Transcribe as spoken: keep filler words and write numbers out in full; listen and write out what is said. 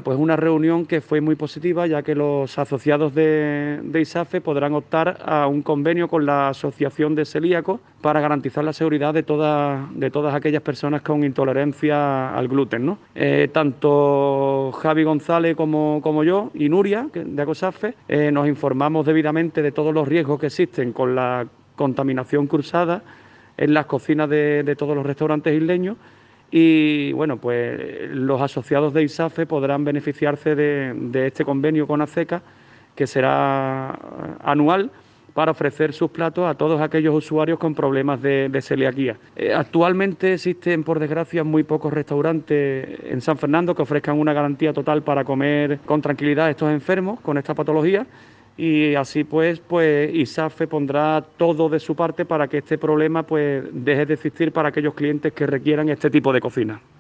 pues una reunión que fue muy positiva, ya que los asociados de, de ISAFE podrán optar a un convenio con la Asociación de Celíacos para garantizar la seguridad de todas, de todas aquellas personas con intolerancia al gluten, ¿no? Eh, tanto Javi González como, como yo y Nuria, que, de ACOSAFE, eh, nos informamos debidamente de todos los riesgos que existen con la contaminación cruzada en las cocinas de, de todos los restaurantes isleños. Y bueno, pues los asociados de ISAFE podrán beneficiarse de, de este convenio con ACECA, que será anual, para ofrecer sus platos a todos aquellos usuarios con problemas de, de celiaquía. Eh, actualmente existen, por desgracia, muy pocos restaurantes en San Fernando que ofrezcan una garantía total para comer con tranquilidad a estos enfermos con esta patología. Y así pues, pues ISAFE pondrá todo de su parte para que este problema pues deje de existir para aquellos clientes que requieran este tipo de cocina.